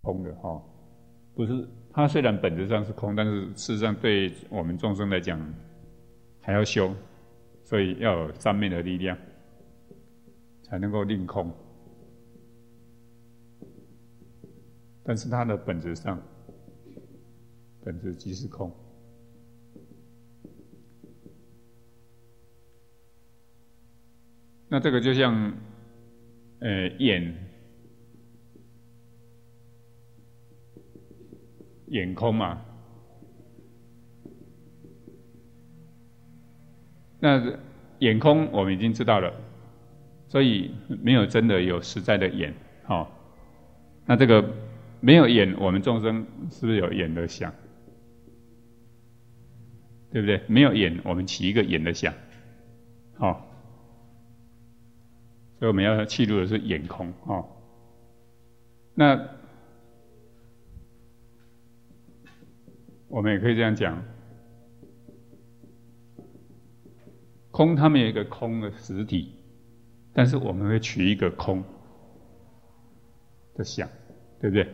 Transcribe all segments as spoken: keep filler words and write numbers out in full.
空的哈、哦，不是它虽然本质上是空，但是事实上对我们众生来讲还要修，所以要有三面的力量，才能够令空。但是它的本质上，本质即是空。那这个就像，呃，眼，眼空嘛。那眼空我们已经知道了，所以没有真的有实在的眼，好、哦。那这个没有眼，我们众生是不是有眼的想？对不对？没有眼，我们起一个眼的想，好、哦。所以我们要记录的是眼空哦。那我们也可以这样讲，空它们有一个空的实体，但是我们会取一个空的想，对不对？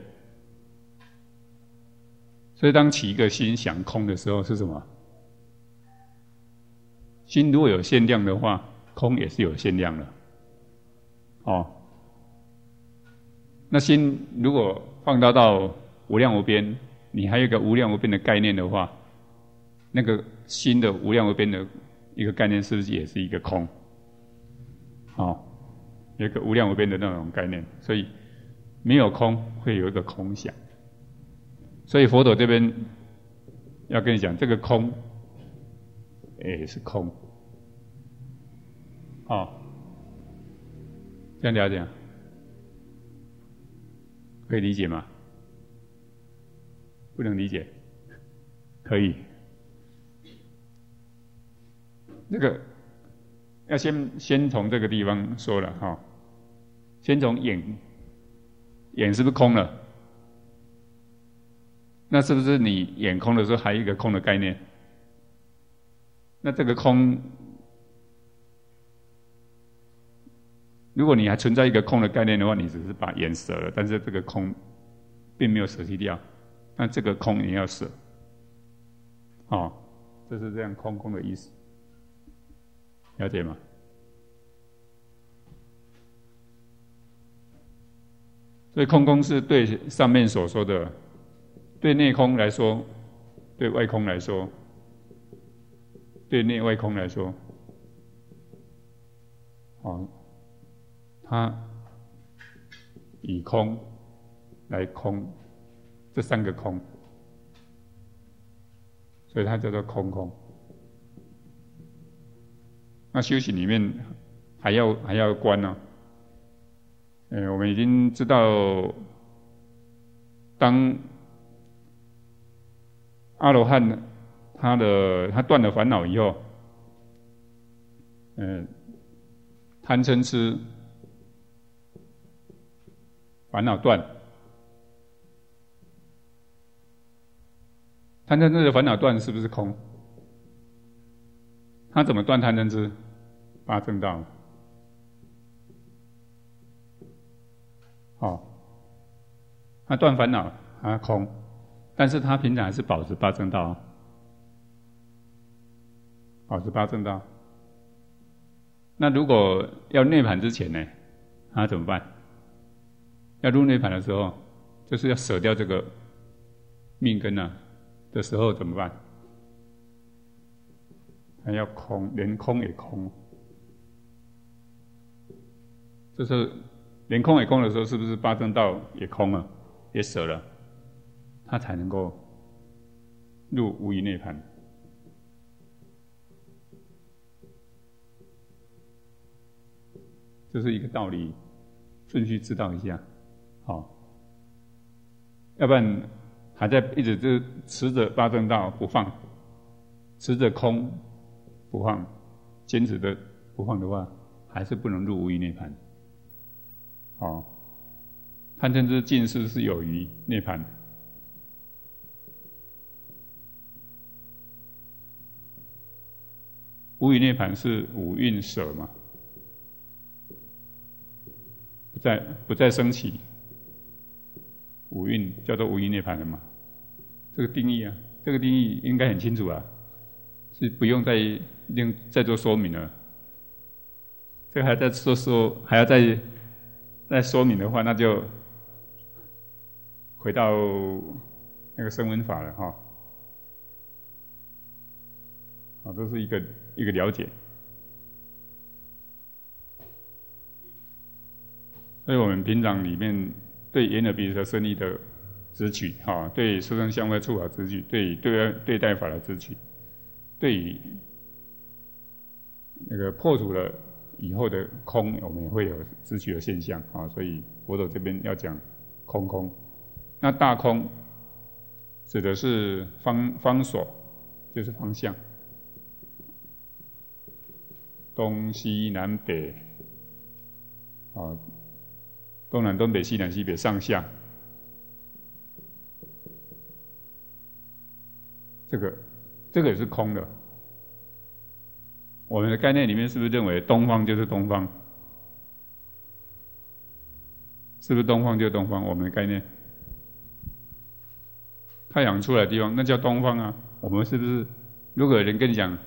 所以当起一个心想空的时候是什么？心如果有限量的话，空也是有限量的。哦，那心如果放大到无量无边，你还有一个无量无边的概念的话，那个心的无量无边的一个概念是不是也是一个空？哦，有一个无量无边的那种概念，所以没有空会有一个空想。所以佛陀这边要跟你讲，这个空也是空。哦。这样了解，可以理解吗？不能理解，可以。这个要先先从这个地方说了哈、哦，先从眼，眼是不是空了？那是不是你眼空的时候还有一个空的概念？那这个空，如果你还存在一个空的概念的话，你只是把眼舍了，但是这个空并没有舍弃掉，那这个空也要舍。哦，这是这样空空的意思，了解吗？所以空空是对上面所说的，对内空来说，对外空来说，对内外空来说，哦。它以空来空这三个空，所以它叫做空空。那修行里面还要还要观呢、啊。呃，我们已经知道，当阿罗汉他的他断了烦恼以后，呃，贪嗔痴烦恼断，贪嗔痴的烦恼断是不是空？他怎么断贪嗔痴？八正道。哦，他断烦恼，他空，但是他平常还是保持八正道，保持八正道。那如果要涅槃之前呢，他怎么办？要入涅槃的时候，就是要舍掉这个命根啊的时候怎么办？他要空，连空也空。这是连空也空的时候，是不是八正道也空了，也舍了，他才能够入无余涅槃？这是一个道理，顺序知道一下，好、哦，要不然还在一直就持着八正道不放，持着空不放，坚持的不放的话，还是不能入无余涅槃。哦，贪嗔痴尽是是有余涅槃。无余涅槃是五蕴舍嘛，不再不再升起， 五蕴叫做无余涅槃了嘛？这个定义啊，这个定义应该很清楚啊，是不用再另再做说明了。这个还在说说，还要再再说明的话，那就回到那个声闻法了哈。啊，这是一个一个了解。所以我们平常里面对眼耳鼻舌身意的执取，哈，对色声香味触法执取，对对对待法的执取，对于那个破除了以后的空，我们也会有执取的现象啊。所以佛陀这边要讲空空，那大空指的是方方所，就是方向，东西南北啊。东南东北西南西北上下，这个这个也是空的。我们的概念里面是不是认为东方就是东方？是不是东方就是东方？我们的概念，太阳出来的地方那叫东方啊。我们是不是？如果有人跟你讲，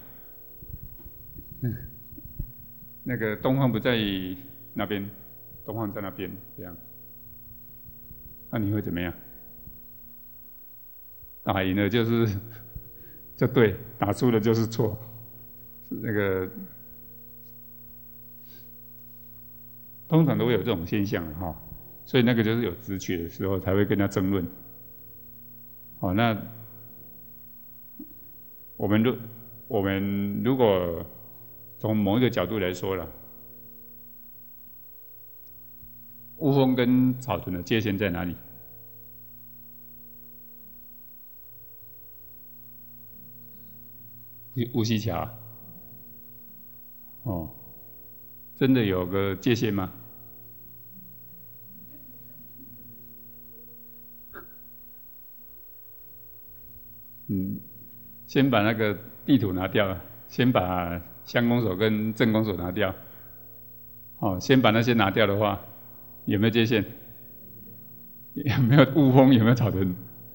那个东方不在那边。东方在那边，这样，那你会怎么样？打赢了就是就对，打输了就是错。那个通常都会有这种现象哈，所以那个就是有直觉的时候才会跟他争论。好，那我们如我们如果从某一个角度来说了。乌蜂跟草屯的界限在哪里？乌溪桥，哦，真的有个界限吗？嗯，先把那个地图拿掉，先把乡公所跟镇公所拿掉。哦，先把那些拿掉的话。有没有界限？有没有雾峰？有没有草屯？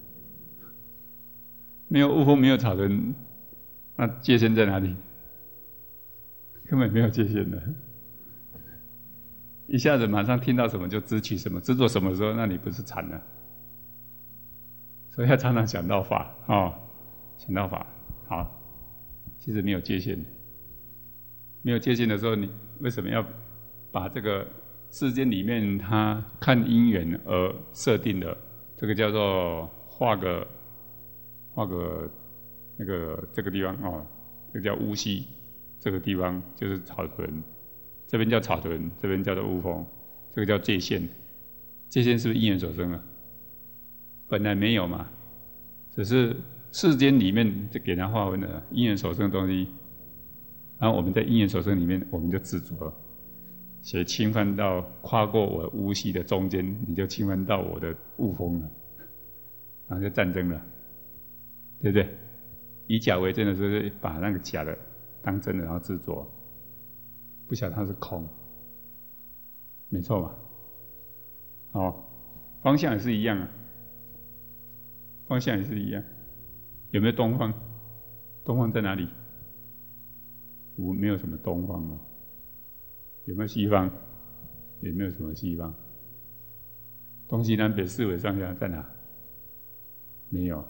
没有雾峰，没有草屯，那界限在哪里？根本没有界限的。一下子马上听到什么就支取什么，制作什么的时候，那你不是惨了？所以要常常想到法哦，想到法好。其实没有界限，没有界限的时候，你为什么要把这个？世间里面，他看因缘而设定的，这个叫做画个画个那个这个地方哦，这个叫乌溪，这个地方就是草屯，这边叫草屯，这边叫做乌峰，这个叫界限。界限是不是因缘所生啊？本来没有嘛，只是世间里面就给他划分了因缘所生的东西，然后我们在因缘所生里面，我们就执着了。谁侵犯到跨过我乌溪的中间，你就侵犯到我的雾峰了，然后就战争了，对不对？以假为真的时候，把那个假的当真的，然后执着，不晓得它是空，没错吧？好，方向也是一样啊，方向也是一样。有没有东方？东方在哪里？我没有什么东方啊。有没有西方？也没有什么西方。东西南北四维上下在哪？没有。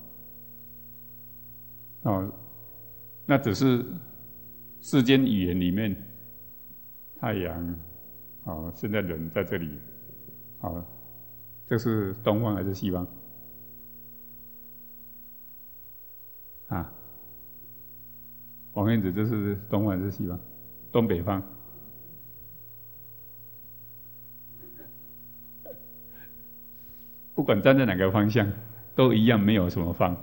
哦，那只是世间语言里面，太阳，哦，现在人在这里，好，这是东方还是西方？啊，王燕子，这是东方还是西方？东北方。不管站在哪个方向，都一样没有什么方。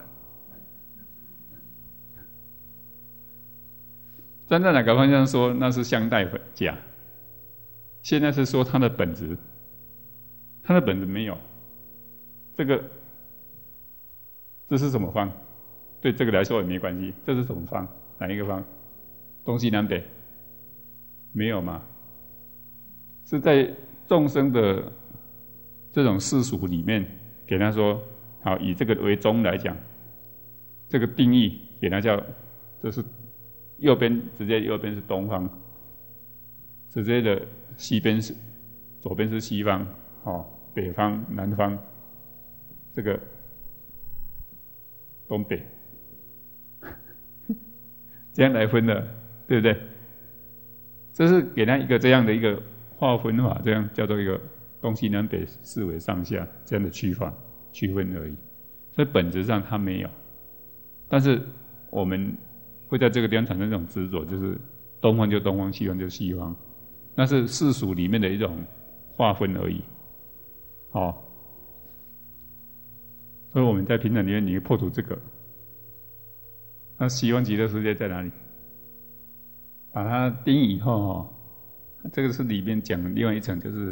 站在哪个方向说那是相待假，现在是说它的本质，它的本质没有。这个这是什么方？对这个来说也没关系。这是什么方？哪一个方？东西南北？没有嘛？是在众生的这种世俗里面给他说，好，以这个为宗来讲，这个定义给他叫，这是右边直接右边是东方，直接的西边是左边是西方，哦，北方、南方，这个东北，这样来分的，对不对？这是给他一个这样的一个划分法，这样叫做一个东西南北四维上下这样的区法区分而已。所以本质上它没有，但是我们会在这个地方产生这种执着，就是东方就东方，西方就西方，那是世俗里面的一种划分而已。哦，所以我们在平常里面你会破除这个。那西方极乐世界在哪里？把它定义以后哦，这个是里面讲另外一层，就是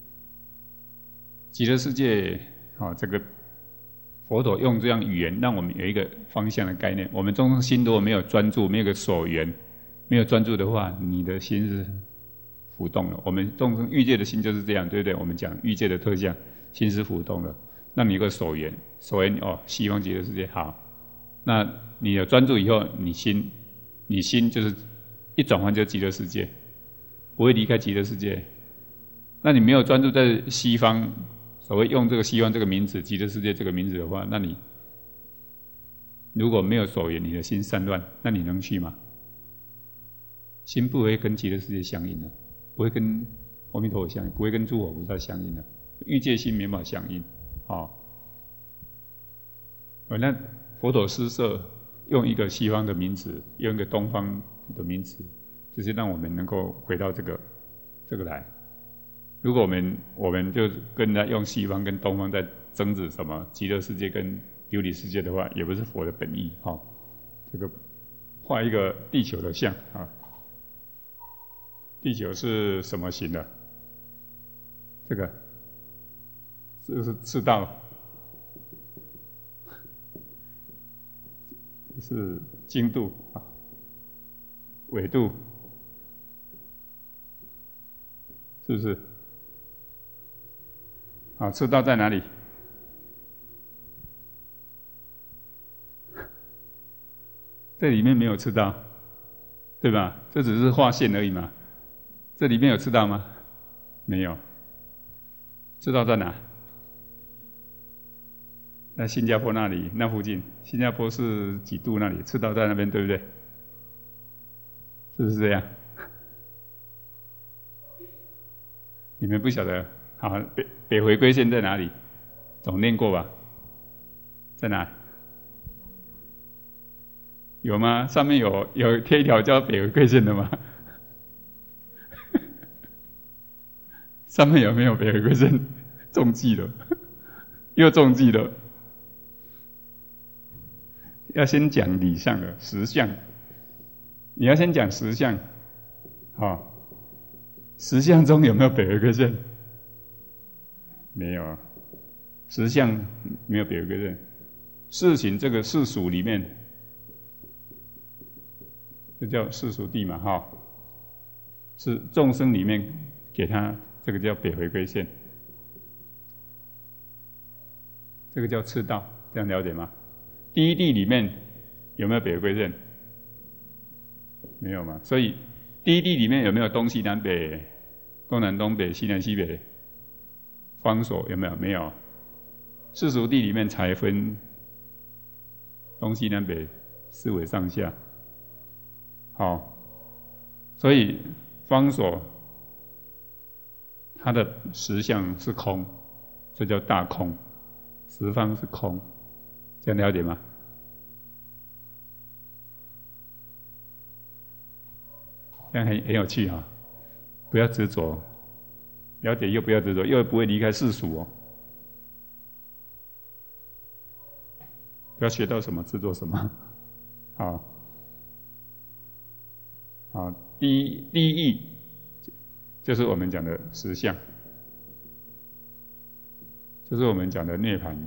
极乐世界，哦，这个佛陀用这样语言，让我们有一个方向的概念。我们众生心如果没有专注，没有个所缘，没有专注的话，你的心是浮动了。我们众生欲界的心就是这样，对不对？我们讲欲界的特相，心是浮动了。那你有个所缘，所缘哦，西方极乐世界好。那你有专注以后，你心，你心就是一转换就极乐世界，不会离开极乐世界。那你没有专注在西方，所谓用这个西方这个名字，极乐世界这个名字的话，那你如果没有所缘，你的心散乱，那你能去吗？心不会跟极乐世界相应的，不会跟阿弥陀佛相应，不会跟诸佛菩萨相应的，欲界心没办法相应。哦，那佛陀施设用一个西方的名词，用一个东方的名词，就是让我们能够回到这个这个来。如果我们我们就跟他用西方跟东方在争执什么极乐世界跟琉璃世界的话，也不是佛的本意。哈、哦，这个画一个地球的像啊，地球是什么形的？这个这个是赤道。是经度啊，纬度，是不是？好，赤道在哪里？这里面没有赤道，对吧？这只是画线而已嘛。这里面有赤道吗？没有。赤道在哪？在新加坡那里，那附近。新加坡是几度那里？赤道在那边，对不对？是不是这样？你们不晓得？好，北北回归线在哪里？总念过吧？在哪？有吗？上面有有贴一条叫北回归线的吗？上面有没有北回归线？中计了，又中计了。要先讲理相的实相，你要先讲实相，好、哦，实相中有没有北回归线？没有，实相没有北回归线。世情这个世俗里面，这叫世俗谛嘛，哈、哦，是众生里面给他这个叫北回归线，这个叫赤道，这样了解吗？第一谛里面有没有北回归线？没有嘛。所以第一谛里面有没有东西南北、东南东北、西南西北、方所？有没有？没有。世俗谛里面才分东西南北、四维上下。好，所以方所它的实相是空，这叫大空，十方是空。这样了解吗？这样很很有趣哈、哦！不要执着，了解又不要执着，又不会离开世俗哦。不要学到什么执着什么。好，好，第一第一义就是我们讲的实相，就是我们讲的涅槃。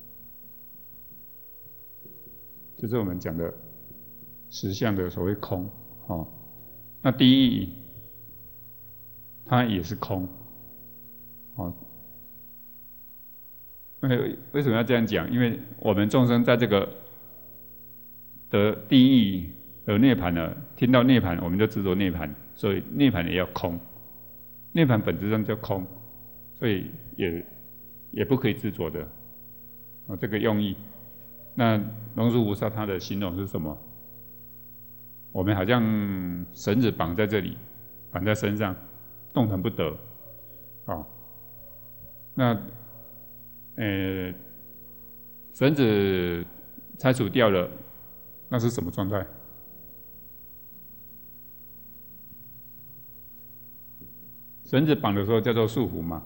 就是我们讲的实相的所谓空，哦，那第一义它也是空，哦， 为什么要这样讲？因为我们众生在这个得地狱得涅槃了，听到涅槃我们就执着涅槃，所以涅槃也要空。涅槃本质上叫空，所以也也不可以执着的。哦，这个用意。那龙树菩萨他的形容是什么？我们好像绳子绑在这里，绑在身上，动弹不得。哦，那呃，绳子拆除掉了，那是什么状态？绳子绑的时候叫做束缚嘛，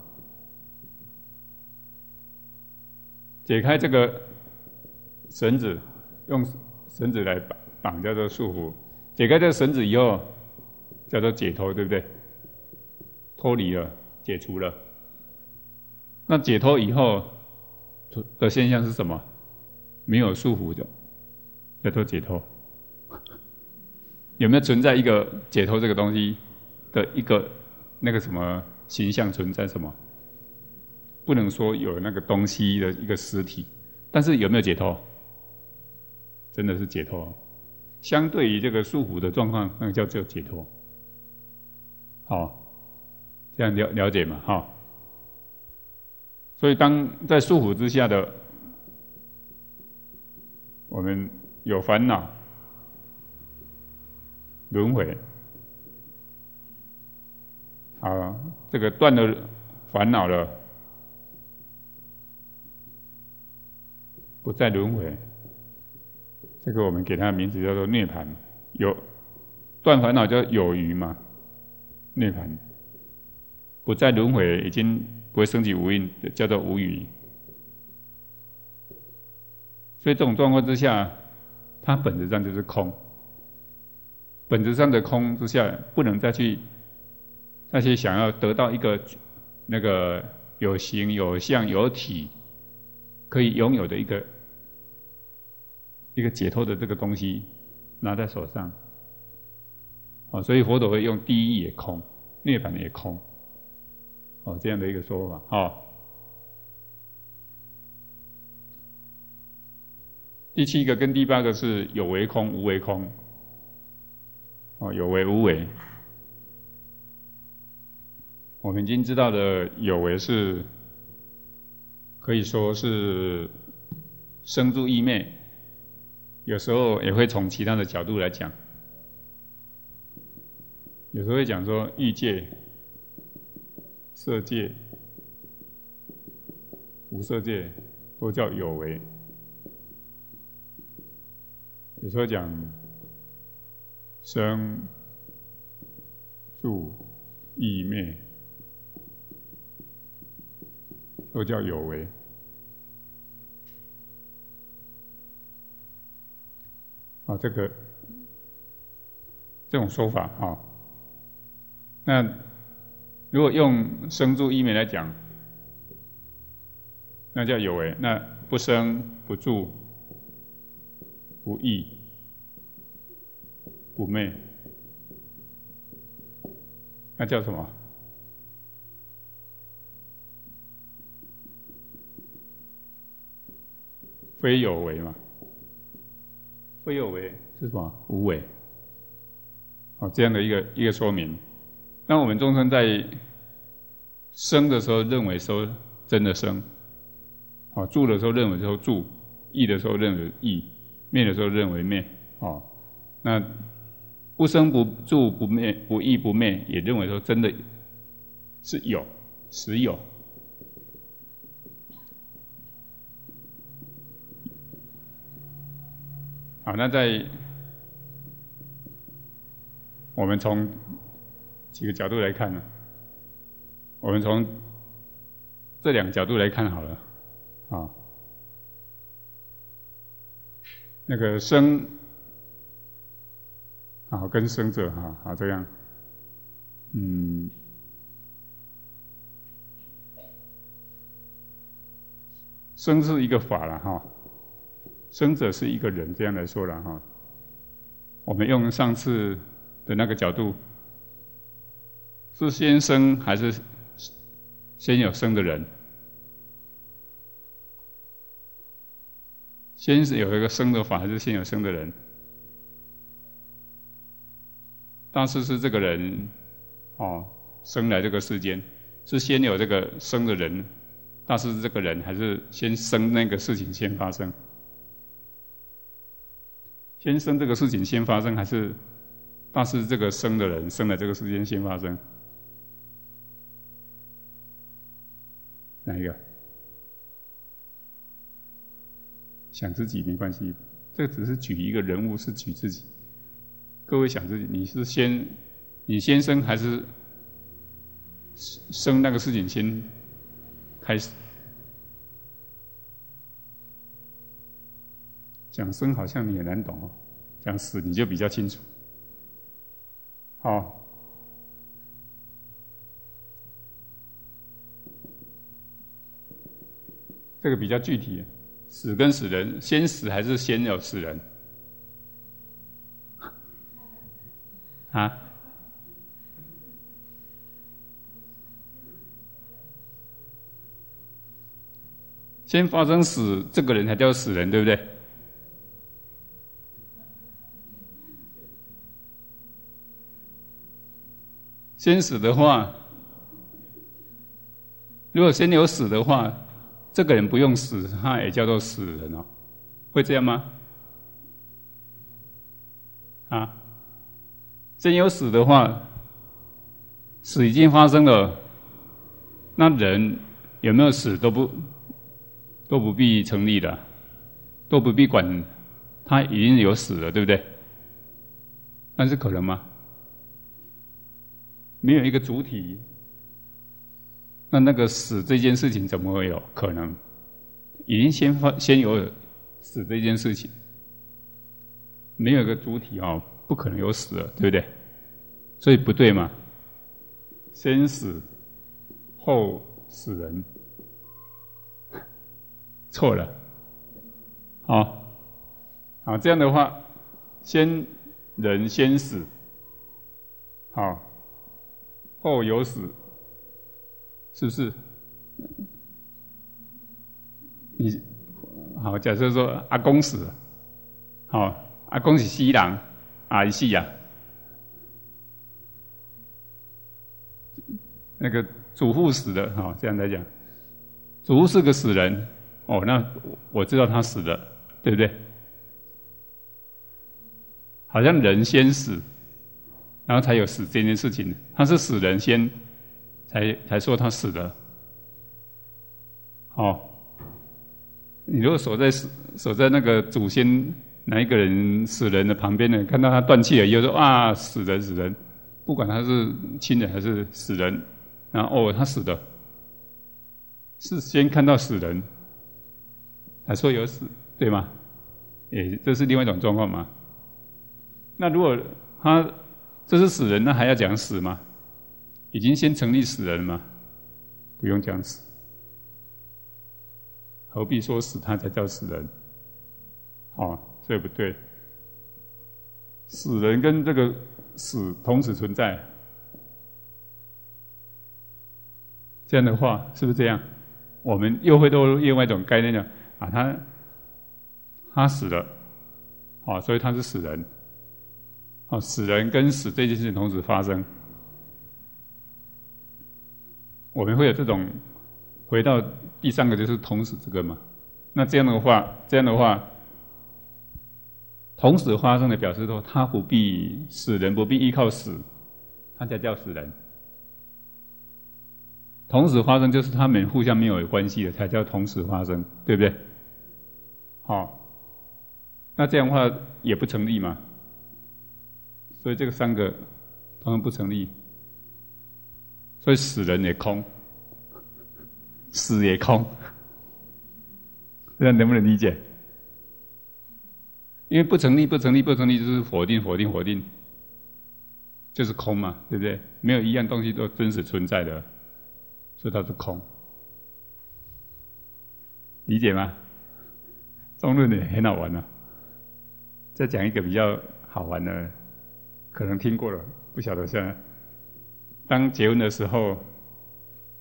解开这个绳子，用绳子来绑绑叫做束缚，解开这个绳子以后叫做解脱，对不对？脱离了，解除了。那解脱以后的现象是什么？没有束缚的，叫做解脱。有没有存在一个解脱这个东西的一个那个什么形象存在？什么？不能说有那个东西的一个实体，但是有没有解脱？真的是解脱。相对于这个束缚的状况，那个叫做解脱。好，这样了了解嘛？哈。所以当在束缚之下的我们有烦恼、轮回，好，这个断了烦恼了，不再轮回，这个我们给它的名字叫做涅槃。有断烦恼叫有余嘛，涅槃。不再轮回，已经不会升起无印，叫做无余。所以这种状况之下，它本质上就是空。本质上的空之下，不能再去再去想要得到一个那个有形有相有体可以拥有的一个一个解脱的这个东西拿在手上。哦，所以佛陀会用第一也空，涅槃也空。哦，这样的一个说法。哦，第七个跟第八个是有为空、无为空。哦，有为无为。我们已经知道的有为是可以说是生住异灭，有时候也会从其他的角度来讲。有时候会讲说欲界、色界、无色界都叫有为。有时候讲生、住、异灭都叫有为。啊，这个这种说法啊，那如果用生住异灭来讲，那叫有为。那不生不住不异不灭，那叫什么？非有为嘛。非有为是什么？无为。好，这样的一个一个说明。那我们众生在生的时候认为说真的生，好，住的时候认为说住，异的时候认为异，灭的时候认为灭。好，那不生不住不灭不异不灭，也认为说真的是有，实有。好，那在我们从几个角度来看呢？我们从这两个角度来看好了。啊，那个生，好，跟生者，哈，好，这样，嗯，生是一个法了哈。生者是一个人，这样来说了哈。我们用上次的那个角度，是先生还是先有生的人？ 先是有一个生的法，还是先有生的人？大师是这个人，哦，生来这个世间，是先有这个生的人，大师是这个人，还是先生那个事情先发生？先生这个事情先发生，还是大师这个生的人生来这个世间先发生？哪一个？想自己没关系，这个只是举一个人物，是举自己。各位想自己，你是先你先生还是生那个事情先开始？讲生好像你很难懂哦，讲死你就比较清楚。好，这个比较具体，死跟死人，先死还是先有死人？啊？先发生死，这个人才叫死人，对不对？先死的话，如果先有死的话，这个人不用死，他也叫做死人哦，会这样吗？啊？先有死的话，死已经发生了，那人有没有死都不都不必成立的，都不必管，他已经有死了，对不对？但是可能吗？没有一个主体，那那个死这件事情怎么会有可能？已经先发先有死这件事情，没有一个主体哦，不可能有死了，对不对？所以不对嘛，先死后死人，错了。好，好，这样的话，先人先死，好，后有死，是不是？你好，假设说阿公死了，好，阿公是死人，阿姨死呀。那个祖父死了，好，这样来讲，祖父是个死人，哦，那我知道他死了，对不对？好像人先死，然后才有死这件事情，他是死人先，才才说他死了。哦，你如果守在守在那个祖先哪一个人死人的旁边呢，看到他断气了，又说啊死人死人，不管他是亲人还是死人，然后哦他死了，是先看到死人，才说有死，对吗？也这是另外一种状况嘛。那如果他这是死人，那还要讲死吗？已经先成立死人了吗？不用讲死，何必说死他才叫死人？哦，所以不对。死人跟这个死同时存在，这样的话是不是这样？我们又会都另外一种概念讲啊，他他死了，哦，所以他是死人。哦，死人跟死这件事情同时发生，我们会有这种回到第三个就是同时这个嘛。那这样的话，这样的话，同时发生的表示说，他不必死人不必依靠死，他才叫死人。同时发生就是他们互相没有关系的，才叫同时发生，对不对？好、哦，那这样的话也不成立嘛。所以这个三个通通不成立，所以死人也空，死也空，这样能不能理解？因为不成立，不成立，不成立，就是否定，否定，否定，就是空嘛，对不对？没有一样东西都真实存在的，所以它是空，理解吗？中论也很好玩啊。再讲一个比较好玩的。可能听过了，不晓得现在。当结婚的时候，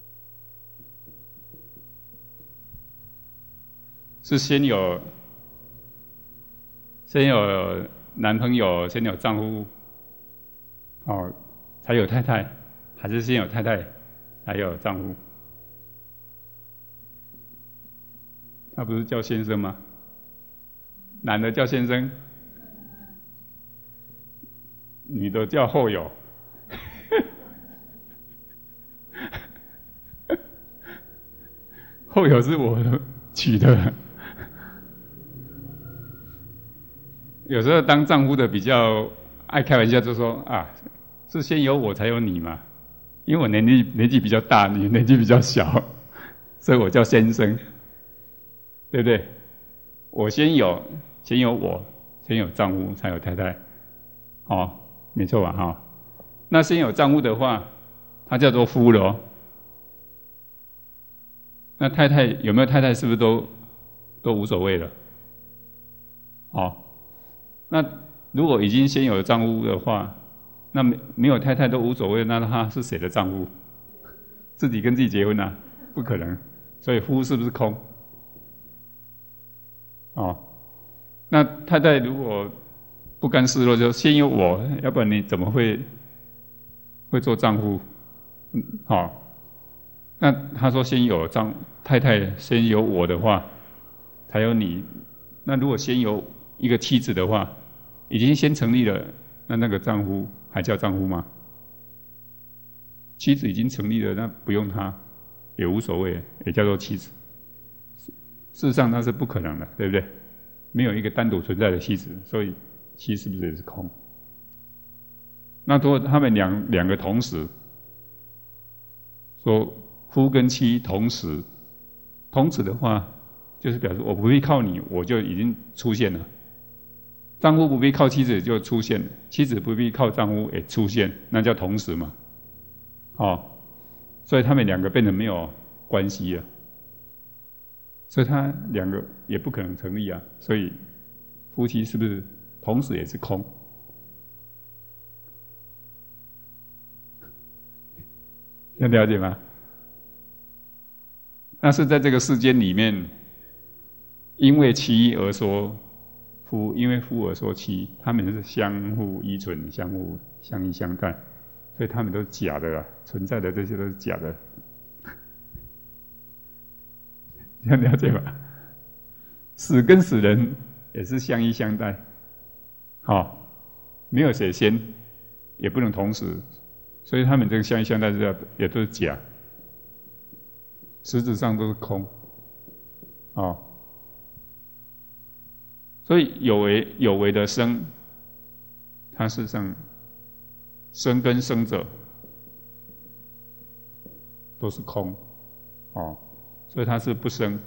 是先有先有男朋友，先有丈夫，哦，才有太太，还是先有太太，才有丈夫？他不是叫先生吗？男的叫先生，女的叫后有。后有是我取的。有时候当丈夫的比较爱开玩笑，就说啊，是先有我才有你嘛，因为我年纪年纪比较大，你年纪比较小，所以我叫先生，对不对？我先有，先有我，先有丈夫，才有太太，哦，没错吧？哈、哦，那先有丈夫的话，他叫做夫了哦。那太太有没有太太，是不是都都无所谓了？哦，那如果已经先有丈夫的话，那没没有太太都无所谓，那他是谁的丈夫？自己跟自己结婚啊？不可能，所以夫是不是空？哦，那太太如果不甘示弱，就先有我，要不然你怎么会会做丈夫？嗯，好、哦，那他说先有丈太太，先有我的话，才有你。那如果先有一个妻子的话，已经先成立了，那那个丈夫还叫丈夫吗？妻子已经成立了，那不用他也无所谓，也叫做妻子。事实上那是不可能的，对不对？没有一个单独存在的妻子，所以妻是不是也是空？那如果他们两两个同时，说夫跟妻同时，同时的话，就是表示我不必靠你，我就已经出现了。丈夫不必靠妻子就出现了，妻子不必靠丈夫也出现，那叫同时嘛。哦，所以他们两个变成没有关系了，所以他两个也不可能成立啊。所以夫妻是不是同时也是空？要了解吗？那是在这个世间里面，因为妻而说夫，因为夫而说妻，他们是相互依存、相互相依相待，所以他们都是假的啦，存在的这些都是假的，要了解吧？死跟死人也是相依相待，好、哦，没有谁先，也不能同时，所以他们这个相依相待是也都是假，实质上都是空，哦。所以有为有为的生，它事实上生跟生者都是空，哦，所以它是不生，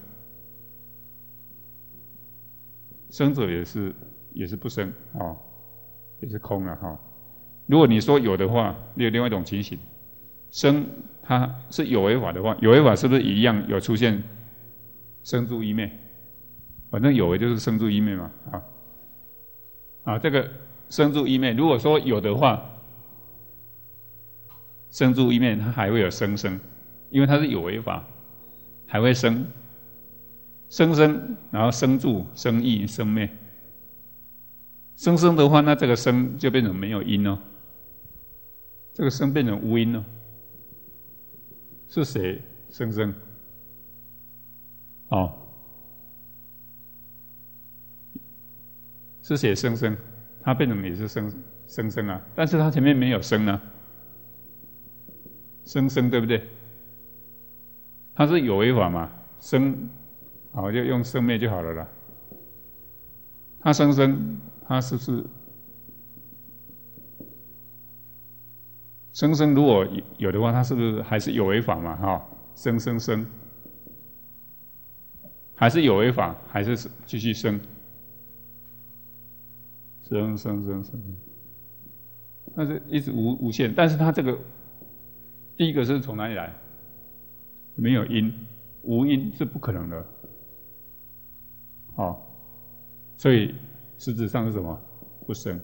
生者也是也是不生，哦，也是空了哈、哦。如果你说有的话，有另外一种情形，生它是有为法的话，有为法是不是一样有出现生住异灭？反正有为就是生住异灭嘛，啊，啊，这个生住异灭，如果说有的话，生住异灭它还会有生生，因为它是有为法，还会生，生生，然后生住、生异、生灭，生生的话，那这个生就变成没有因哦，这个生变成无因哦，是谁生生？哦。是写生生，它变成也是生生生啊，但是它前面没有生啊，生生对不对？它是有为法嘛，生，好就用生灭就好了啦。它生生，它是不是生生？如果有的话，它是不是还是有为法嘛？哈，生生生，还是有为法，还是继续生？生生生生，但是一直无无限，但是它这个第一个是从哪里来？没有因，无因是不可能的，哦，所以实质上是什么？不生。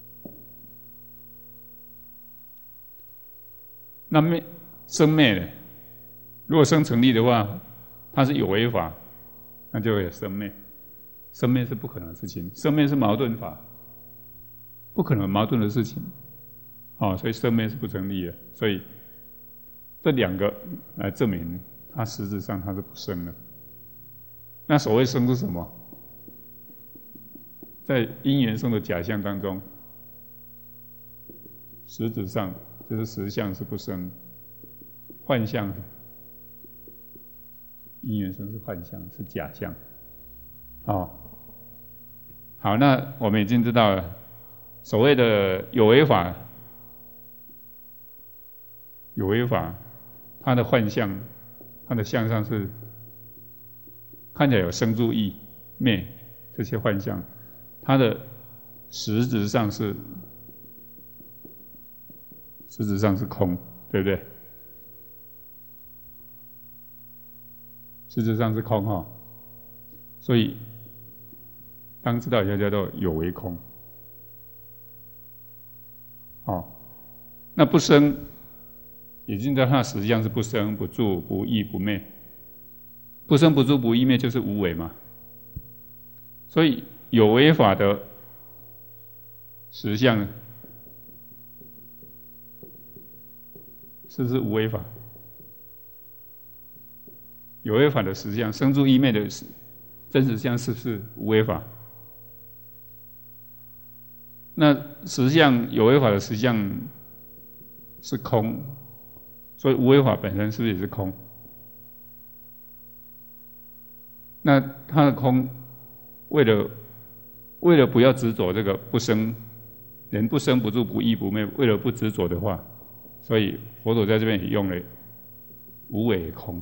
那灭生灭呢？如果生成立的话，它是有为法，那就会有生灭。 生灭是不可能的事情，生灭是矛盾法，不可能矛盾的事情，哦，所以生灭是不成立的。所以这两个来证明它实质上它是不生的。那所谓生是什么？在因缘生的假象当中，实质上就是实相是不生，幻象因缘生是幻象，是假象。哦，好，那我们已经知道了，所谓的有为法，有为法，它的幻象，它的相上是看起来有生住异灭这些幻象，它的实质上是实质上是空，对不对？实质上是空哈，所以当知道以后叫做有为空。哦，那不生，已经知道它的实相是不生不住不异不灭，不生不住不异灭就是无为嘛。所以有为法的实相是不是无为法？有为法的实相，生住异灭的真实相是不是无为法？那实相有为法的实相是空，所以无为法本身是不是也是空？那它的空，为了为了不要执着这个不生，人不生不住不异不灭，为了不执着的话，所以佛陀在这边也用了无为空。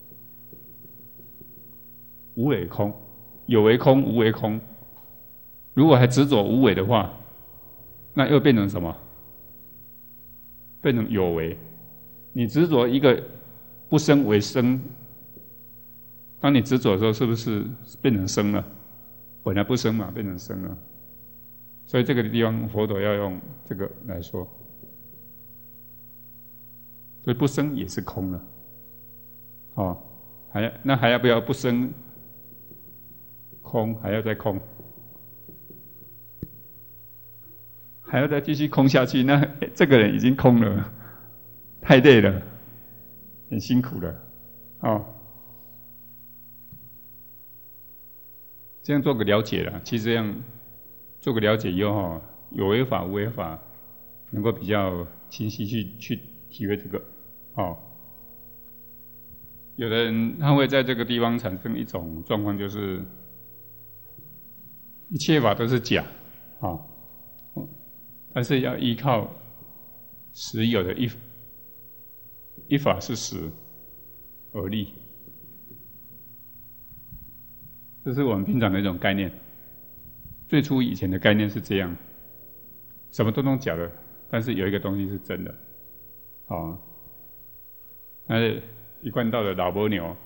无为空，有为空，无为空。如果还执着无为的话，那又变成什么？变成有为。你执着一个不生为生，当你执着的时候，是不是变成生了？本来不生嘛，变成生了。所以这个地方佛陀要用这个来说，所以不生也是空了。哦，还要那还要不要不生？空还要再空，还要再继续空下去，那这个人已经空了，太累了，很辛苦了。哦，这样做个了解了，其实这样做个了解以后哈，有为法无为法能够比较清晰去去体会这个。哦，有的人他会在这个地方产生一种状况，就是一切法都是假，啊，但是要依靠实有的一一法是实而立，这是我们平常的一种概念。最初以前的概念是这样，什么都弄假的，但是有一个东西是真的，啊，但是一贯道的老母牛，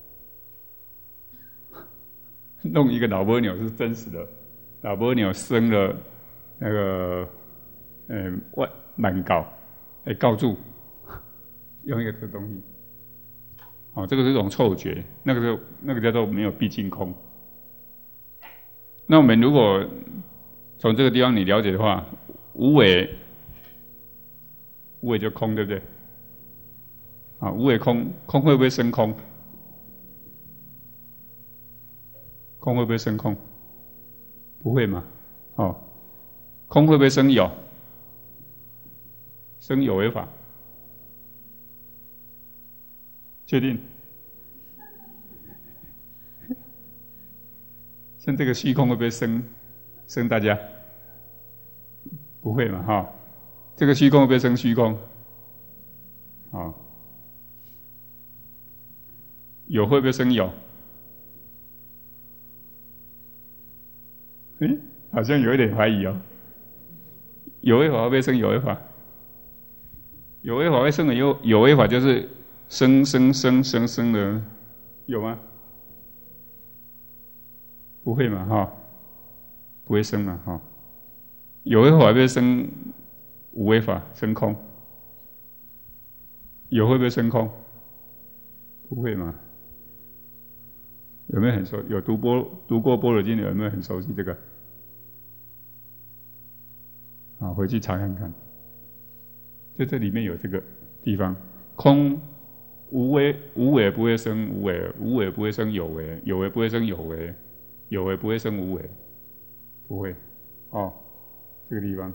弄一个老母牛是真实的。老母牛生了那个呃万满告来告住，用一个这个东西，哦，这个是一种错觉，那个是那个叫做没有毕竟空。那我们如果从这个地方你了解的话，无为，无为就空，对不对？啊，无为空，空会不会生空？空会不会生空？不会嘛？哦，空会不会生有？生有为法？确定？像这个虚空会不会生生大家？不会嘛？哈、哦，这个虚空会不会生虚空？哦，有会不会生有？诶，好像有一点怀疑哦。有为法会不会生有为法？有为法会生的有有为法就是生生生生生的，有吗？不会嘛，哈，不会生嘛，哈。有为法会不会生无为法？生空？有会不会生空？不会嘛。 有没有很熟？有读波读过《般若经》的有没有很熟悉这个？啊，回去查看看。就这里面有这个地方，空无为，无为不会生无为，无为不会生有为，有为不会生有为，有为不会生无为，不会。哦，这个地方，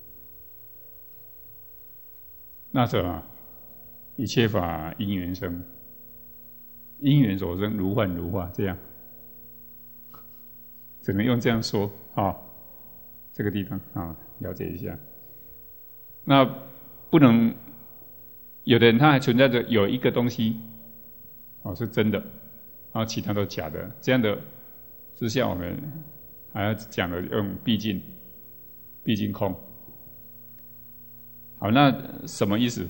那什么？一切法因缘生，因缘所生，如幻如化，这样，只能用这样说啊、哦。这个地方啊、哦，了解一下。那不能，有的人他还存在着有一个东西，哦是真的，然后其他都假的，这样的之下，我们还要讲的用毕竟，毕竟空。好，那什么意思？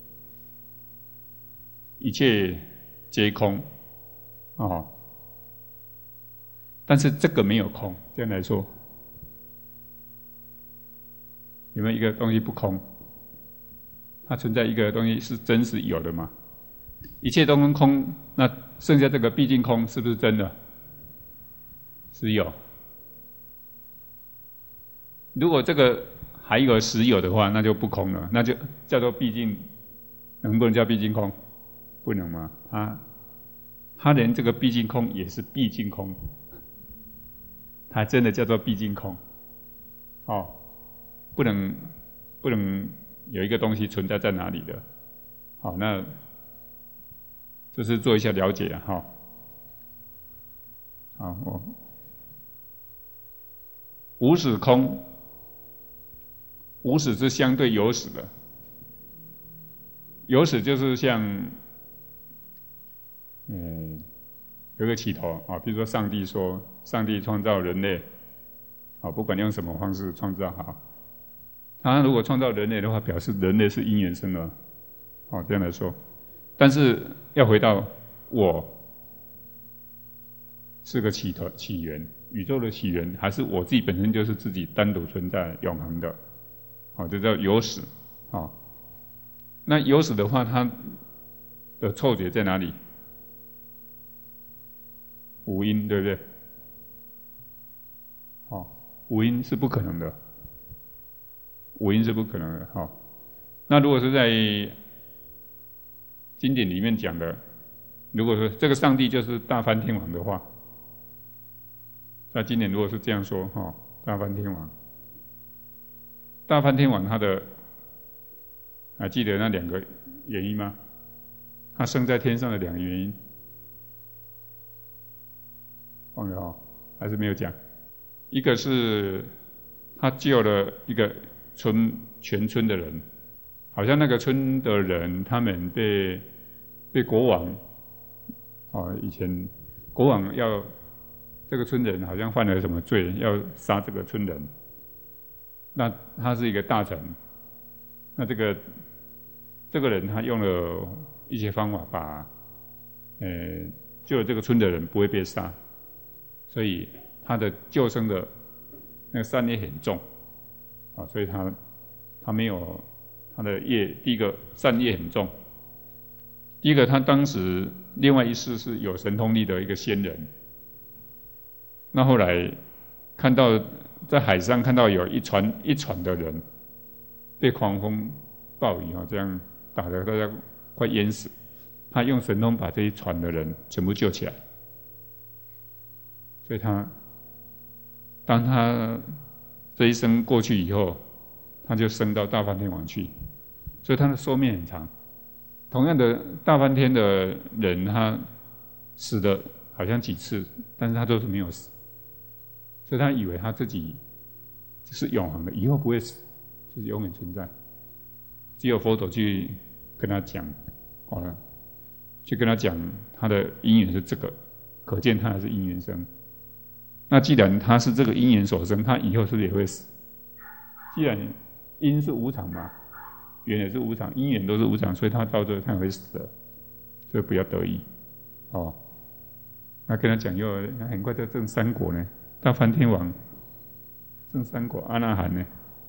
一切皆空，哦，但是这个没有空，这样来说，有没有一个东西不空？它存在一个东西是真实有的嘛？一切都跟空，那剩下这个毕竟空是不是真的？实有。如果这个还有实有的话，那就不空了，那就叫做毕竟，能不能叫毕竟空？不能吗？他他连这个毕竟空也是毕竟空，他真的叫做毕竟空。哦，不能不能有一个东西存在在哪里的。好，那这是做一下了解啊，哈。好，我无始空，无始是相对有始的，有始就是像。嗯，有个起头啊，比如说上帝说，上帝创造人类，啊，不管用什么方式创造好，他如果创造人类的话，表示人类是因缘生的，好，这样来说。但是要回到我是个起头起源，宇宙的起源，还是我自己本身就是自己单独存在永恒的，好，这叫有始，好。那有始的话，它的错觉在哪里？无因，对不对？哦，无因是不可能的，无因是不可能的。好、哦，那如果是在经典里面讲的，如果说这个上帝就是大梵天王的话，在经典如果是这样说，哈、哦，大梵天王，大梵天王他的还记得那两个原因吗？他升在天上的两个原因。忘了哦，还是没有讲。一个是他救了一个村全村的人，好像那个村的人他们被被国王哦，以前国王要这个村人好像犯了什么罪，要杀这个村人。那他是一个大臣，那这个这个人他用了一些方法把呃救了这个村的人不会被杀。所以他的救生的那个善业很重，啊，所以他他没有他的业，第一个善业很重，第一个他当时另外一世是有神通力的一个仙人，那后来看到在海上看到有一船一船的人被狂风暴雨啊这样打得大家快淹死，他用神通把这一船的人全部救起来。所以他，当他这一生过去以后，他就升到大梵天王去，所以他的寿命很长。同样的，大梵天的人，他死的好像几次，但是他都是没有死，所以他以为他自己是永恒的，以后不会死，就是永远存在。只有佛陀去跟他讲，哦，去跟他讲他的因缘是这个，可见他还是因缘生。那既然他是这个因缘所生，他以后是不是也会死？既然因是无常嘛，缘也是无常，因缘都是无常，所以他到最后他也会死的，所以不要得意。哦，那跟他讲又很快就证三果呢，大梵天王证三果阿那含呢，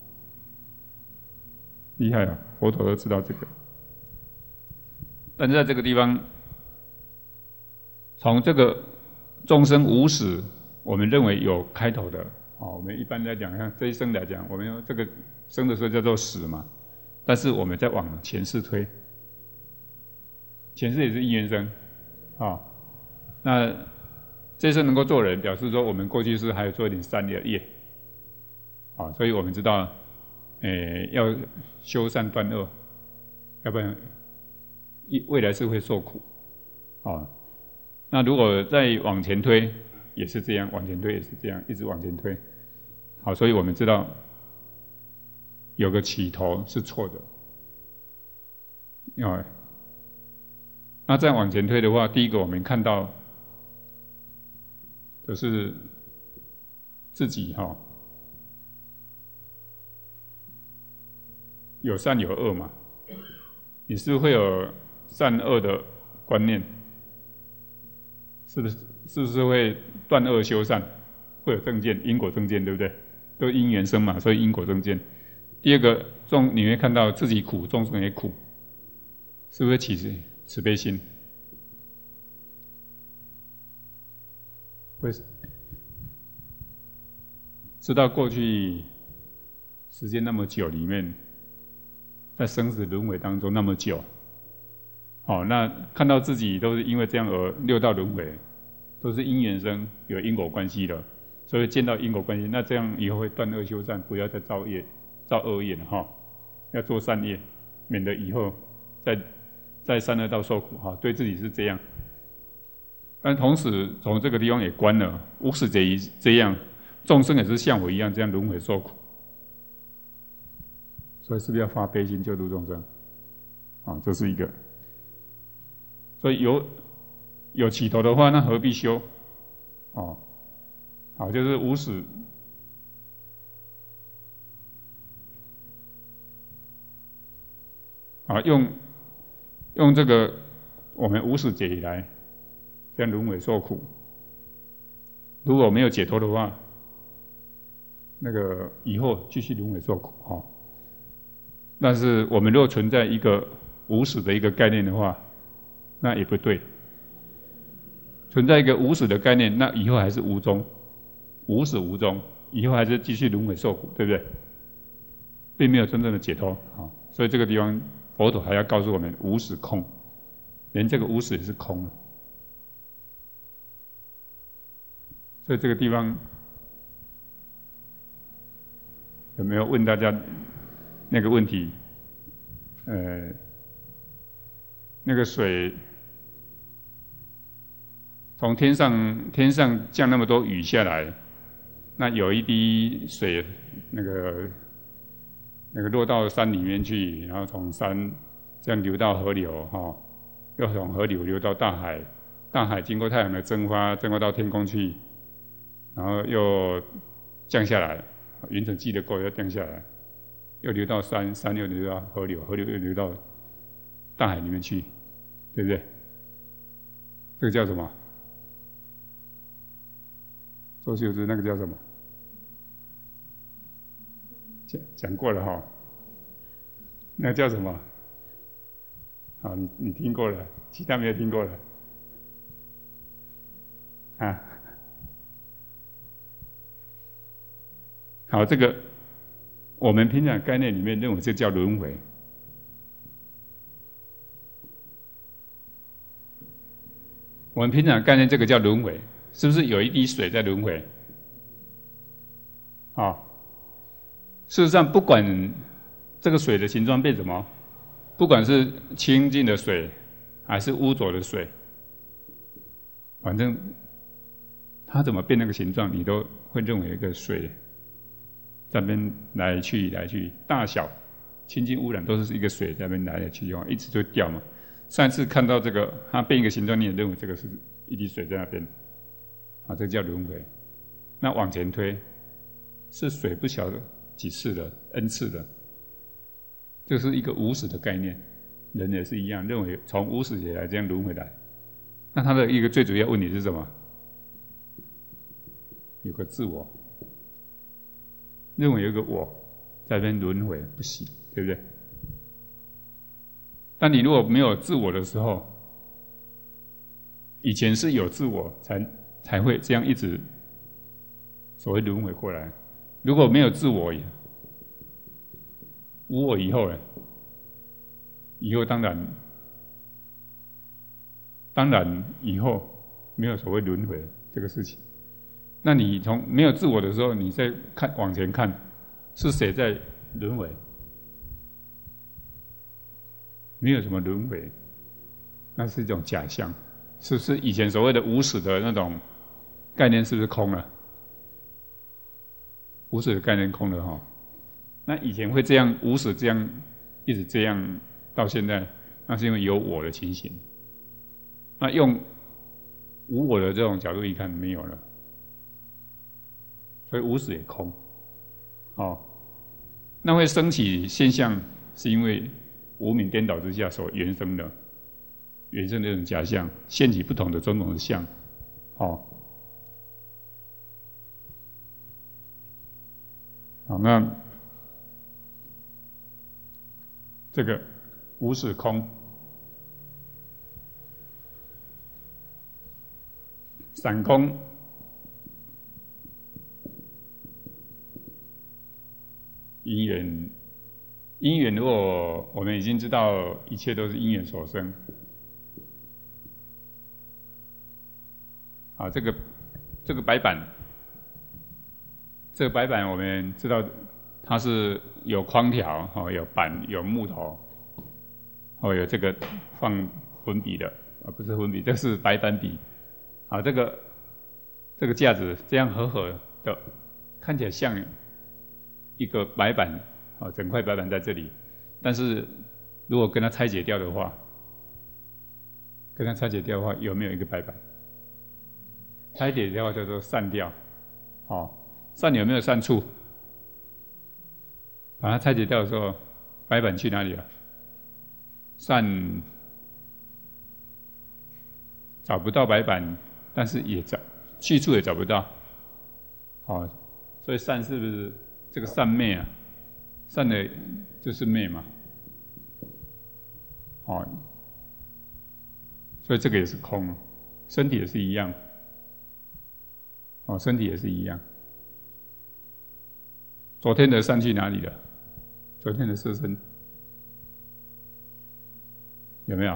厉害啊！佛陀都知道这个。但是在这个地方，从这个众生无始，我们认为有开头的。哦，我们一般来讲，像这一生来讲，我们用这个生的时候叫做始嘛，但是我们在往前世推，前世也是因缘生，啊、哦，那这一生能够做人，表示说我们过去是还有做一点善的业，啊、哦，所以我们知道，诶，要修善断恶，要不然未来是会受苦，啊、哦，那如果再往前推，也是这样，往前推也是这样，一直往前推。好，所以我们知道有个起头是错的。哦，那再往前推的话，第一个我们看到就是自己哈、哦、有善有恶嘛，你是会有善恶的观念，是不是？是不是会断恶修善？会有正见，因果正见，对不对？都因缘生嘛，所以因果正见。第二个，众你会看到自己苦，众生也苦，是不是起慈悲心？会知道过去时间那么久里面，在生死轮回当中那么久，好，那看到自己都是因为这样而六道轮回，都是因缘生，有因果关系的。所以见到因果关系，那这样以后会断恶修善，不要再造业、造恶业了哈，要做善业，免得以后在在三恶道受苦哈。对自己是这样，但同时从这个地方也观了，无始劫以这样，众生也是像我一样这样轮回受苦，所以是不是要发悲心救度众生？啊，这是一个。所以有有起头的话，那何必修？哦。好，就是无始，啊，用用这个我们无始劫以来这样轮回受苦，如果没有解脱的话，那个以后继续轮回受苦哈、哦。但是我们如果存在一个无始的一个概念的话，那也不对。存在一个无始的概念，那以后还是无终。无始无终，以后还是继续轮回受苦，对不对？并没有真正的解脱啊！所以这个地方佛陀还要告诉我们，无始空，连这个无始也是空了。所以这个地方有没有问大家那个问题？呃，那个水从天上天上降那么多雨下来。那有一滴水，那个那个落到山里面去，然后从山这样流到河流，哈、哦，又从河流流到大海，大海经过太阳的蒸发，蒸发到天空去，然后又降下来，云层积得够，又降下来，又流到山，山又流到河流，河流又流到大海里面去，对不对？这个叫什么？周秀芝那个叫什么？讲讲过了哈，那个叫什么？好，你你听过了，其他没有听过了啊。好，这个我们平常概念里面认为这叫轮回。我们平常概念这个叫轮回，是不是有一滴水在轮回？啊、哦，事实上，不管这个水的形状变什么，不管是清净的水还是污浊的水，反正它怎么变那个形状，你都会认为一个水在那边来去来去，大小清净污染都是一个水在那边来来去去，一直就掉嘛。上次看到这个，它变一个形状，你也认为这个是一滴水在那边，啊，这叫轮回。那往前推，是水不晓得几次的 n 次的，这是一个无始的概念。人也是一样，认为从无始以来这样轮回来。那它的一个最主要问题是什么？有个自我，认为有一个我在那边轮回不行，对不对？但你如果没有自我的时候，以前是有自我才才会这样一直所谓轮回过来。如果没有自我，无我以后呢？以后当然，当然以后没有所谓轮回这个事情。那你从没有自我的时候，你再看往前看，是谁在轮回？没有什么轮回，那是一种假象。是不是以前所谓的无始的那种概念是不是空了？无始的概念空了哈。那以前会这样无始这样一直这样到现在，那是因为有我的情形。那用无我的这种角度一看，没有了，所以无始也空。哦，那会升起现象，是因为无明颠倒之下所原生的，原生的这种假象，现起不同的种种的相。哦，好，那这个无始空，散空，因缘，因缘如果我们已经知道一切都是因缘所生，啊，这个这个白板，这个白板我们知道它是有框条，哦，有板，有木头，哦，有这个放粉笔的，啊，不是粉笔，这是白板笔。好，这个这个架子这样合合的，看起来像一个白板，啊，整块白板在这里。但是如果跟它拆解掉的话，跟它拆解掉的话，有没有一个白板？拆解掉的话叫做散掉，哦，散有没有散处？把它拆解掉的时候，白板去哪里了？散找不到白板，但是也找去处也找不到，好，所以散是不是这个散昧啊？散的就是昧嘛，好，所以这个也是空，身体也是一样，哦，身体也是一样。昨天的散去哪里了？昨天的色身有没有？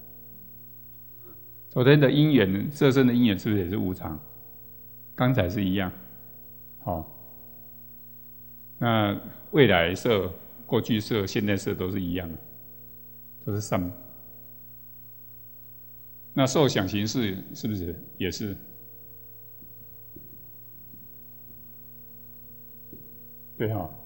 昨天的因缘，色身的因缘是不是也是无常？刚才是一样，好、哦。那未来色、过去色、现在色都是一样的，都是散。那受想行识是不是也是？对哈、哦，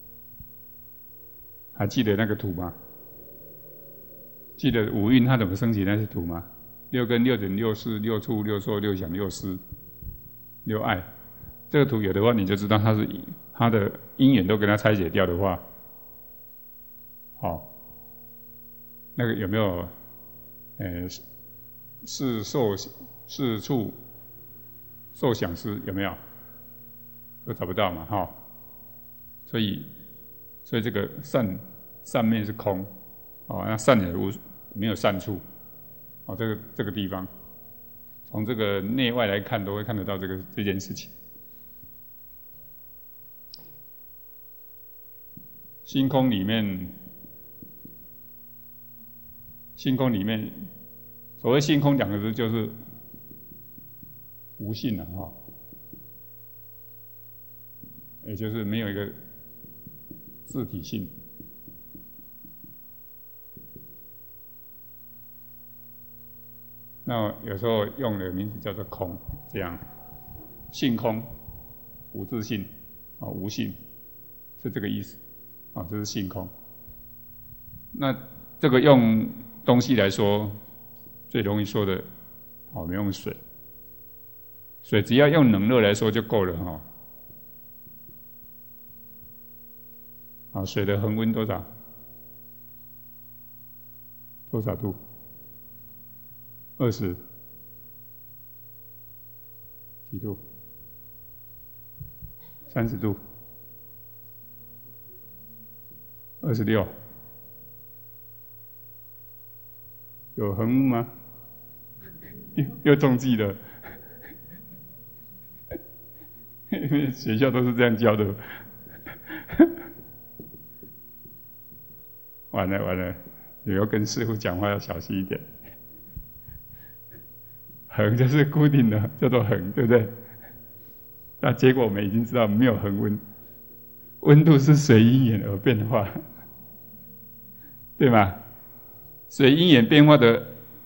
还记得那个图吗？记得五蕴它怎么升起那些图吗？六根、六尘、六识、六触、六受、六想、六思、六爱。这个图有的话，你就知道它是它的因缘都跟它拆解掉的话，好、哦，那个有没有？呃，是受、是触、受想思有没有？都找不到嘛，哈、哦。所以，所以这个散散面是空，哦，那散也无没有散处，哦，这个这个地方，从这个内外来看，都会看得到这个这件事情。星空里面，星空里面，所谓星空两个字就是无性了哈、哦，也就是没有一个自体性。那有时候用的名字叫做空，这样，性空，无自性，啊，无性，是这个意思，啊，这是性空。那这个用东西来说，最容易说的，我们用水，水只要用冷热来说就够了哈。啊，水的恒温多少？多少度？二十几度？三十度？二十六？有恒温吗？又又中计了， 因为学校都是这样教的。完了完了，你要跟师父讲话要小心一点。恒就是固定的，叫做恒，对不对？那结果我们已经知道没有恒温，温度是随因缘而变化，对吗？随因缘变化的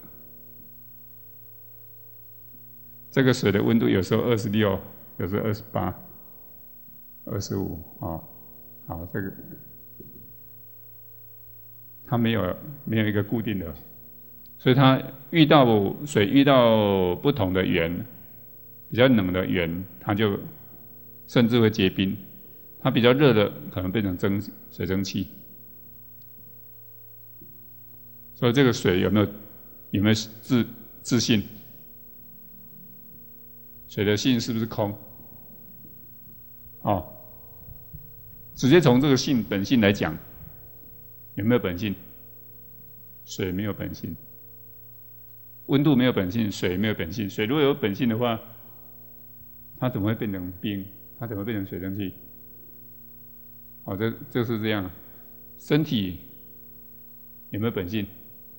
这个水的温度，有时候二十六，有时候二十八、二十五，哦，好，这个它没有没有一个固定的，所以它遇到水遇到不同的源，比较冷的源，它就甚至会结冰；它比较热的，可能变成蒸水蒸气。所以这个水有没有有没有自自性？水的性是不是空？哦，直接从这个性本性来讲，有没有本性？水没有本性，温度没有本性，水没有本性。水如果有本性的话，它怎么会变成冰？它怎么变成水蒸气？哦，这就是这样。身体有没有本性？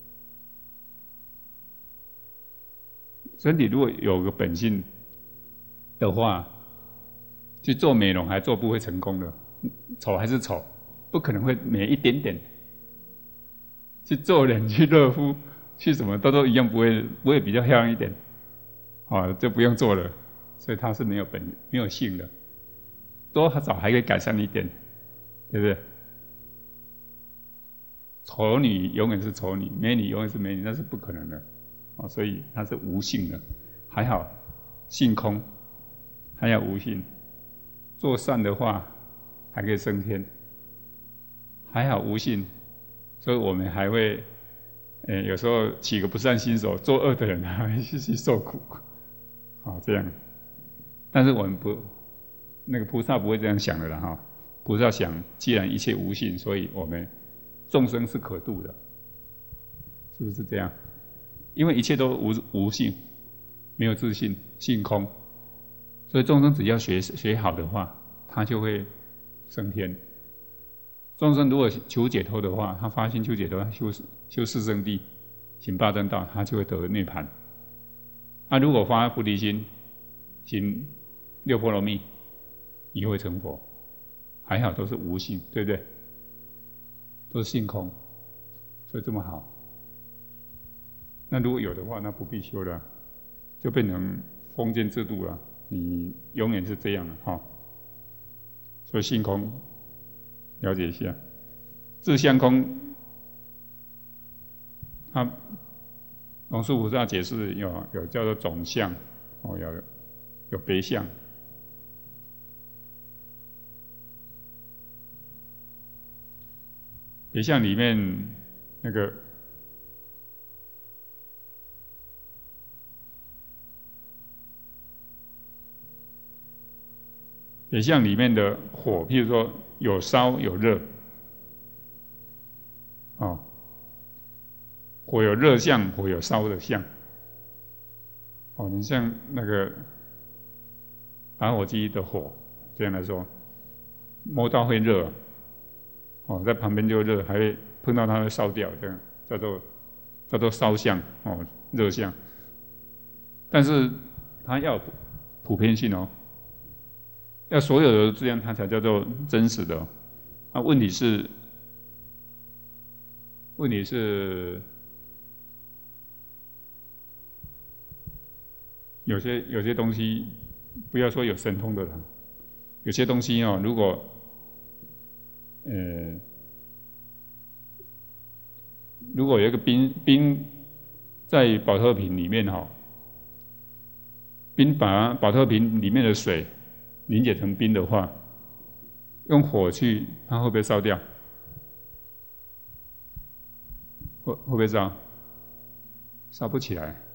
身体如果有个本性的话，去做美容还做不会成功的，丑还是丑，不可能会美一点点。去做脸、去热敷、去什么都都一样，不会不会比较漂亮一点，哦，就不用做了。所以它是没有本没有性的，多少还可以改善一点，对不对？丑女永远是丑女，美女永远是美女，那是不可能的，哦，所以它是无性的。还好性空，还要无性。做善的话还可以升天，还好无性。所以我们还会，呃，有时候起个不善心手，作恶的人还会去受苦，好这样。但是我们不，那个菩萨不会这样想的啦哈。菩萨想，既然一切无性，所以我们众生是可度的，是不是这样？因为一切都无无性，没有自性，性空，所以众生只要学学好的话，他就会升天。众生如果求解脱的话，他发心求解脱，修修四圣谛，行八正道，他就会得涅槃。他如果发菩提心，行六波罗蜜，也会成佛。还好都是无性，对不对？都是性空，所以这么好。那如果有的话，那不必修了，就变成封建制度了。你永远是这样的哈。所以性空。了解一下，自相空，他龙树菩萨解释有有叫做总相，哦，有有别相。别相里面那个别相里面的火，譬如说。有烧有热，哦，火有热相，火有烧的相。哦，你像那个打火机的火，这样来说，摸到会热，哦，在旁边就热，还会碰到它会烧掉，这样叫做叫做烧相，哦，热相。但是它要普遍性哦。要所有的这样，它才叫做真实的。那、啊、问题是，问题是，有些有些东西，不要说有神通的人，有些东西哦，如果，呃，如果有一个冰冰在保特瓶里面哈、哦，冰把保特瓶里面的水凝结成冰的话，用火去，它会不会烧掉？会会不会烧？烧不起来，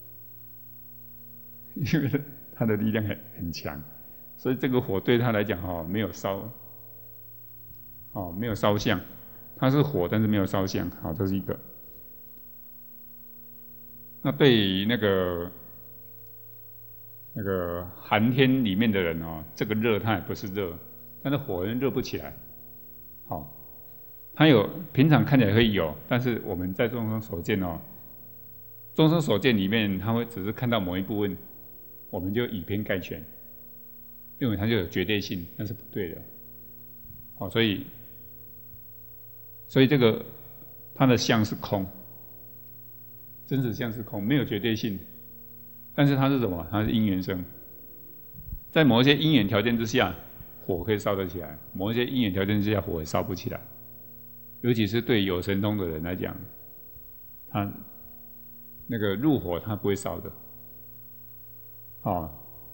因为它的力量很很强，所以这个火对它来讲哈、哦，没有烧，哦，没有烧相，它是火，但是没有烧相，好，这是一个。那对于那个那个寒天里面的人哦，这个热它也不是热，但是火人热不起来。好、哦，它有平常看起来会有，但是我们在众生所见哦，众生所见里面，他会只是看到某一部分，我们就以偏概全，认为它就有绝对性，那是不对的。好、哦，所以，所以这个它的相是空，真实相是空，没有绝对性。但是它是什么？它是因缘生，在某一些因缘条件之下，火可以烧得起来；某一些因缘条件之下，火也烧不起来。尤其是对有神通的人来讲，他那个入火他不会烧的。哦，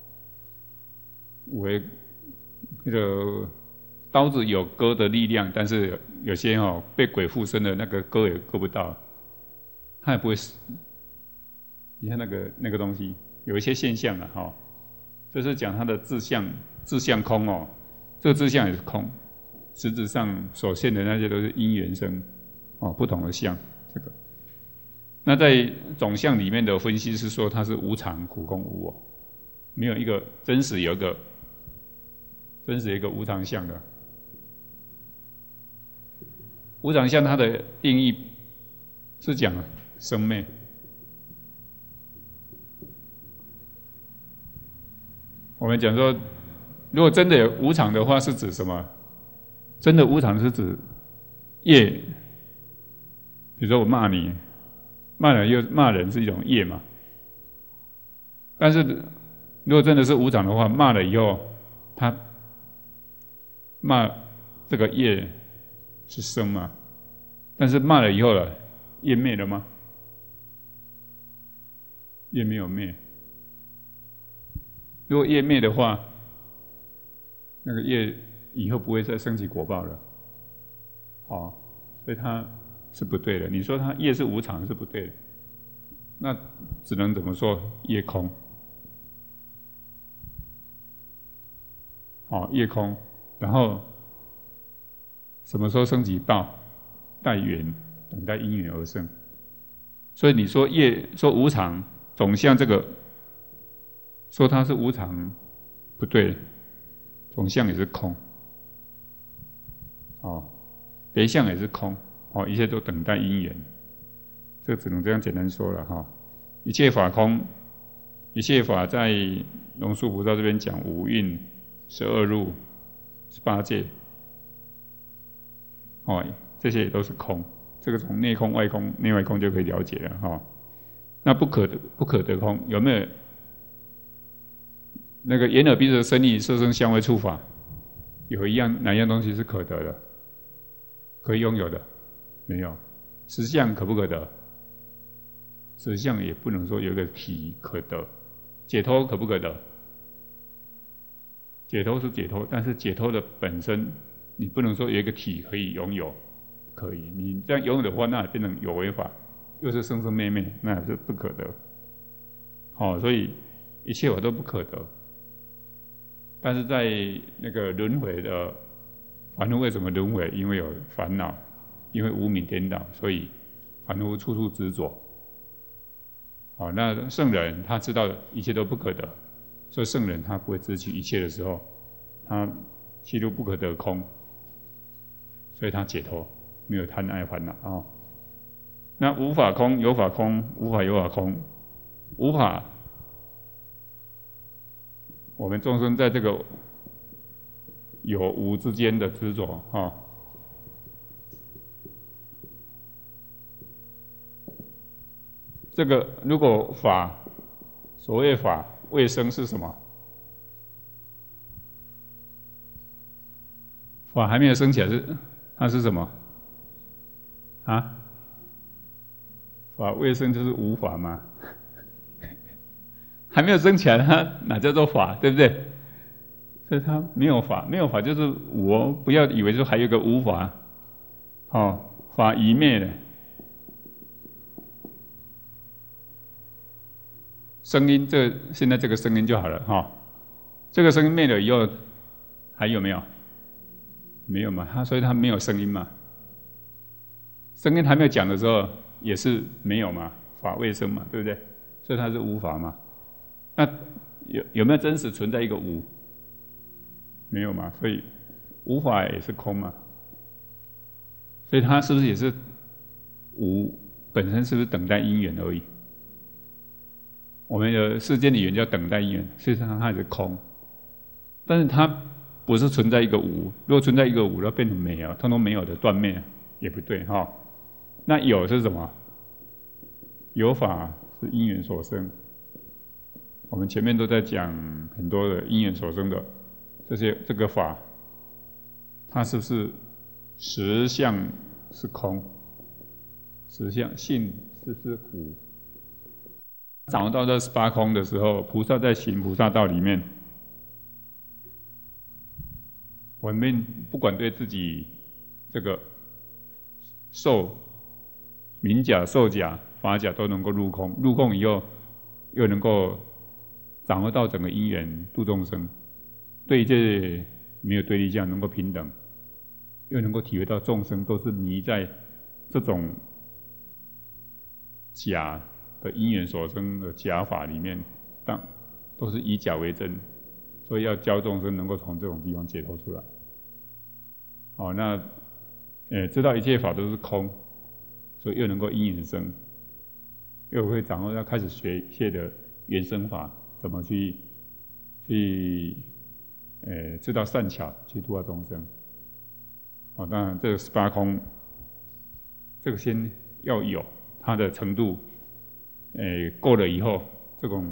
我那个刀子有割的力量，但是有些哦被鬼附身的那个割也割不到，他也不会死。你看那个那个东西，有一些现象了哈，这是讲它的自相，自相空哦，这个自相也是空，实质上所现的那些都是因缘生哦，不同的相。这个，那在总相里面的分析是说它是无常、苦、空、无我，没有一个真实有一个真实有一个无常相的。无常相它的定义是讲生灭。我们讲说，如果真的有无常的话，是指什么？真的无常是指业，比如说我骂你，骂人又骂人是一种业嘛。但是如果真的是无常的话，骂了以后，他骂这个业是生嘛？但是骂了以后了，业灭了吗？业没有灭。如果业灭的话，那个业以后不会再升起果报了，哦，所以它是不对的。你说它业是无常是不对的，那只能怎么说？业空，哦，业空，然后什么时候升起报？待缘，等待因缘而生。所以你说业说无常，总像这个。说它是无常，不对，总相也是空，哦，别相也是空，哦，一切都等待因缘，这只能这样简单说了哈、哦。一切法空，一切法在龙树菩萨这边讲五蕴、十二入、十八界，哦，这些也都是空，这个从内空、外空、内外空就可以了解了哈、哦。那不可得不可得空有没有？那个眼耳鼻舌身意色声香味触法，有一样哪一样东西是可得的，可以拥有的？没有。实相可不可得？实相也不能说有一个体可得。解脱可不可得？解脱是解脱，但是解脱的本身，你不能说有一个体可以拥有，可以。你这样拥有的话，那也变成有为法，又是生生灭灭，那也是不可得。好、哦，所以一切法都不可得。但是在那个轮回的凡夫为什么轮回？因为有烦恼，因为无明颠倒，所以凡夫处处执着。好，那圣人他知道一切都不可得，所以圣人他不会执取一切的时候，他其入不可得空，所以他解脱，没有贪爱烦恼啊、哦。那无法空，有法空，无法有法空，无法。我们众生在这个有无之间的执着啊，这个如果法，所谓法未生是什么？法还没有生起来是它是什么？啊？法未生就是无法嘛。还没有升起来，它哪叫做法，对不对？所以它没有法，没有法就是我不要以为说还有个无法，哦，法已灭了。声音这现在这个声音就好了哈、哦，这个声音灭了以后还有没有？没有嘛，它所以它没有声音嘛。声音还没有讲的时候也是没有嘛，法未生嘛，对不对？所以它是无法嘛。那有有没有真实存在一个无？没有嘛，所以无法也是空嘛，所以它是不是也是无本身？是不是等待因缘而已？我们的世间的语言叫等待因缘，事实上它也是空，但是它不是存在一个无。如果存在一个无，它变成没有，通通没有的断灭也不对哈。那有是什么？有法是因缘所生。我们前面都在讲很多的因缘所生的这些这个法，它是不是实相是空？实相性是不是无？掌握到这十八空的时候，菩萨在行菩萨道里面，我们不管对自己这个受名假、受假、法假都能够入空，入空以后又能够掌握到整个因缘度众生，对这没有对立相，能够平等，又能够体会到众生都是迷在这种假的因缘所生的假法里面，当都是以假为真，所以要教众生能够从这种地方解脱出来。好，那呃知道一切法都是空，所以又能够因缘生，又会掌握要开始学一切的原生法，怎么去去呃知道善巧去度化众生。好，当然这个十八空，这个先要有它的程度，呃够了以后，这种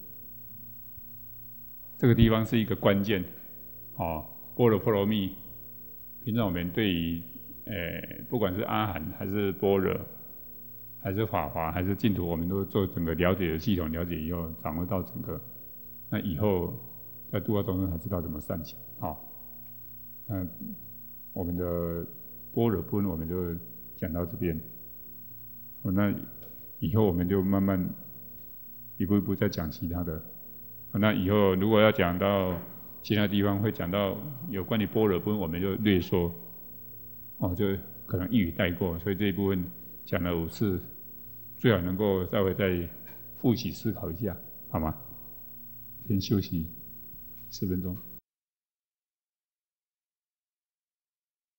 这个地方是一个关键。好，般若波罗蜜，平常我们对于呃不管是阿含还是般若，还是法华还是净土，我们都做整个了解的系统，了解以后掌握到整个，那以后在度化众生才知道怎么善巧。好，那我们的般若部分我们就讲到这边。那以后我们就慢慢一步一步再讲其他的。那以后如果要讲到其他地方，会讲到有关于般若部分，我们就略说，哦，就可能一语带过。所以这一部分讲了五次，最好能够稍微再复习思考一下，好吗？先休息十分钟。